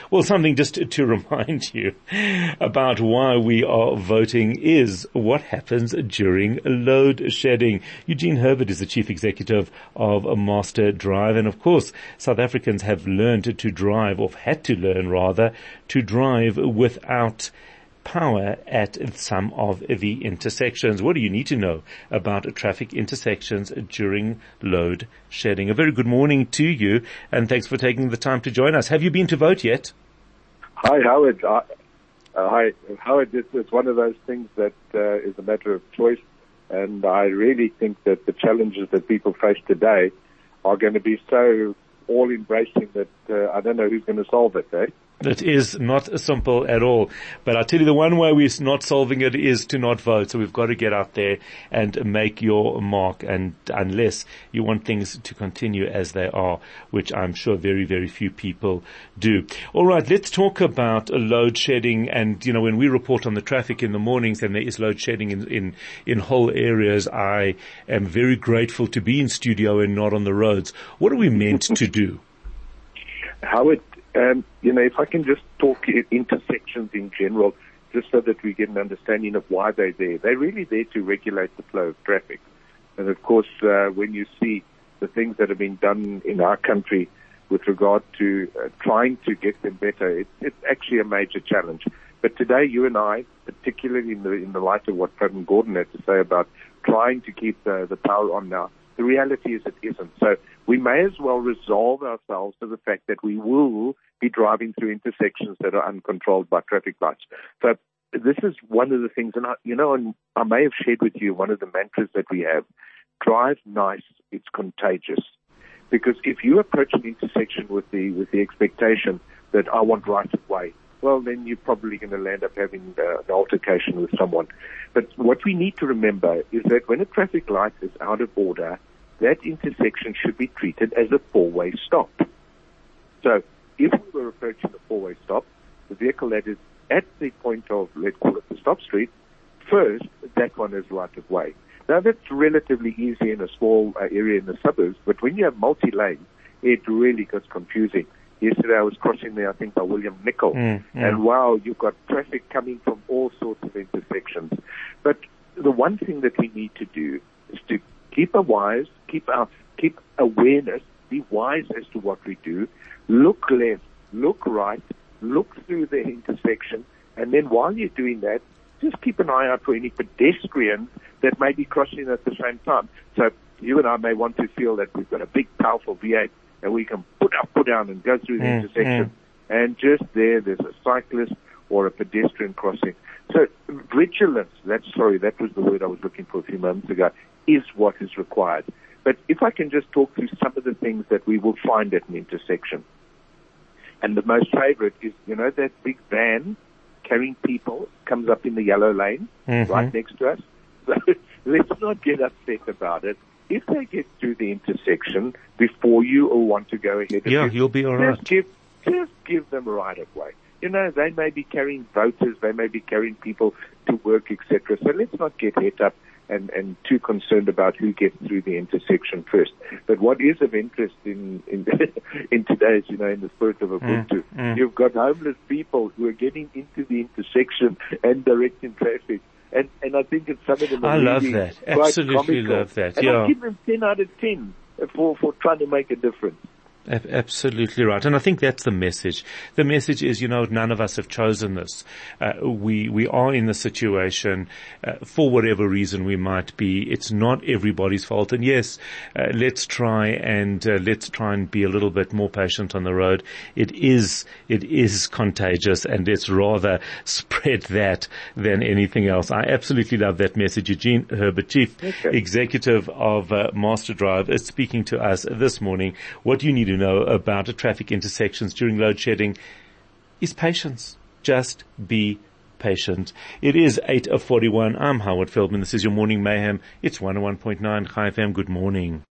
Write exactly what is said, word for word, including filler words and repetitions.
Well, something just to, to remind you about why we are voting is what happens during load shedding. Eugene Herbert is the chief executive of Master Drive. And of course, South Africans have learned to drive, or had to learn rather, to drive without power at some of the intersections. What do you need to know about traffic intersections during load shedding? A very good morning to you, and thanks for taking the time to join us. Have you been to vote yet? Hi, Howard. Uh, uh, hi, Howard. This is one of those things that uh, is a matter of choice, and I really think that the challenges that people face today are going to be so all-embracing that uh, I don't know who's going to solve it, eh? It is not simple at all. But I tell you, the one way we're not solving it is to not vote. So we've got to get out there and make your mark. And unless you want things to continue as they are, which I'm sure very, very few people do. All right, let's talk about load shedding. And, you know, when we report on the traffic in the mornings and there is load shedding in, in, in whole areas, I am very grateful to be in studio and not on the roads. What are we meant to do? Howard, Um, you know, if I can just talk intersections in general, just so that we get an understanding of why they're there. They're really there to regulate the flow of traffic. And of course, uh, when you see the things that have been done in our country with regard to uh, trying to get them better, it, it's actually a major challenge. But today, you and I, particularly in the in the light of what President Gordon had to say about trying to keep the, the power on now, the reality is it isn't. So we may as well resolve ourselves to the fact that we will be driving through intersections that are uncontrolled by traffic lights. So this is one of the things, and I, you know, and I may have shared with you one of the mantras that we have: drive nice, it's contagious. Because if you approach an intersection with the with the expectation that I want right of way, well, then you're probably going to land up having uh, an altercation with someone. But what we need to remember is that when a traffic light is out of order, that intersection should be treated as a four-way stop. So if we were approaching a four-way stop, the vehicle that is at the point of, let's call it the stop street, first, that one is right of way. Now, that's relatively easy in a small uh, area in the suburbs, but when you have multi-lanes, it really gets confusing. Yesterday I was crossing there, I think, by William Nicol, mm, mm. and wow, you've got traffic coming from all sorts of intersections. But the one thing that we need to do is to keep a wise, keep our, keep awareness, be wise as to what we do, look left, look right, look through the intersection, and then while you're doing that, just keep an eye out for any pedestrians that may be crossing at the same time. So you and I may want to feel that we've got a big, powerful V eight and we can put up, put down and go through the mm, intersection. Mm. And just there, there's a cyclist or a pedestrian crossing. So vigilance, that's, sorry, that was the word I was looking for a few moments ago, is what is required. But if I can just talk through some of the things that we will find at an intersection. And the most favorite is, you know, that big van carrying people comes up in the yellow lane mm-hmm. right next to us. So let's not get upset about it. If they get through the intersection before you or want to go ahead, yeah, you, you'll be all right. Just give, just give them right of way. You know, they may be carrying voters, they may be carrying people to work, et cetera. So let's not get het up and, and too concerned about who gets through the intersection first. But what is of interest in in, in today's, you know, in the spirit of Ubuntu, mm, mm. you've got homeless people who are getting into the intersection and directing traffic. And, and I think it's some of them are I love really that. Absolutely comical. love that. And yeah. I give them ten out of ten for, for trying to make a difference. Absolutely right. And I think that's the message. The message is, you know, none of us have chosen this. Uh, we, we are in the situation, uh, for whatever reason we might be. It's not everybody's fault. And yes, uh, let's try and, uh, let's try and be a little bit more patient on the road. It is, it is contagious, and let's rather spread that than anything else. I absolutely love that message. Eugene Herbert, Chief okay. Executive of uh, Master Drive, is speaking to us this morning. What do you need to know about the traffic intersections during load shedding is patience. Just be patient. It is eight forty-one. I'm Howard Feldman. This is your Morning Mayhem. It's one oh one point nine Chai F M. Good morning.